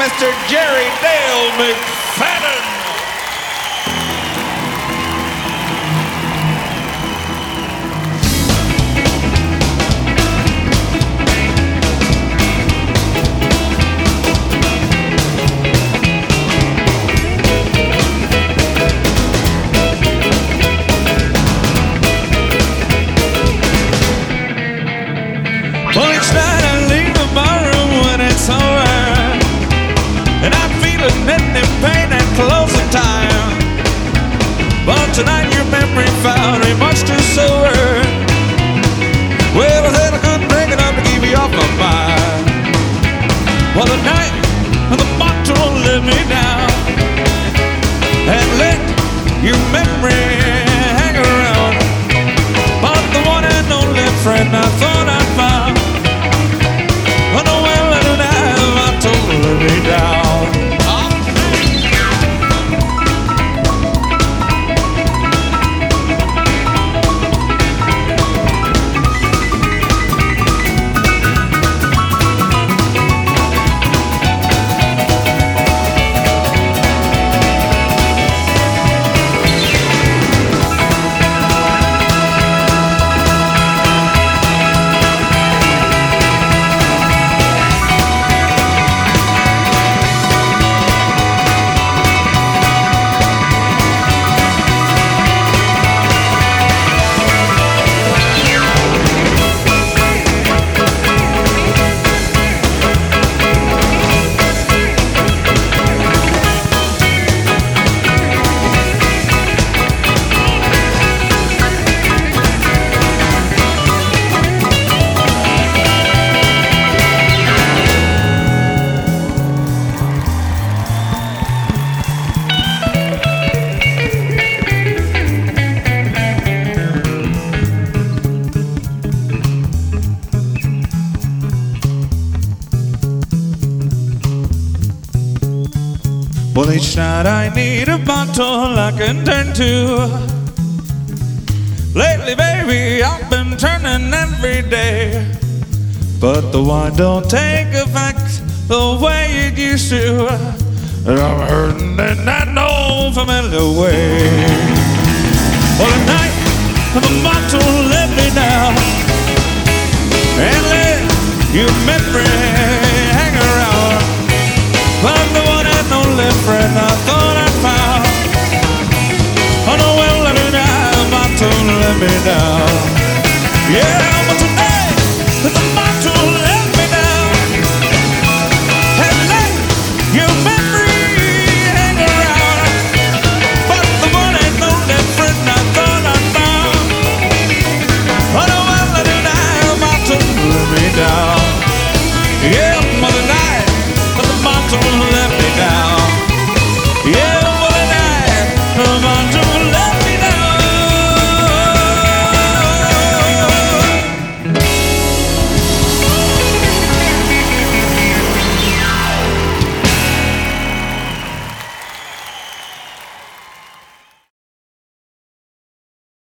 Mr. Jerry Dale McFadden. Well, each night I leave my room when it's over, and I'm feeling any pain at closing time. But tonight your memory found me much too sober. Well, I said I couldn't drink enough to keep you off my mind. Well, the night the motto let me down and let your memory hang around. But the one and only friend I thought I'd found, oh no, well, let my motto let me down. Well, each night I need a bottle I can turn to. Lately, baby, I've been turning every day, but the wine don't take effect the way it used to, and I'm hurting in that old familiar way. Well, tonight the bottle let me down and let your memory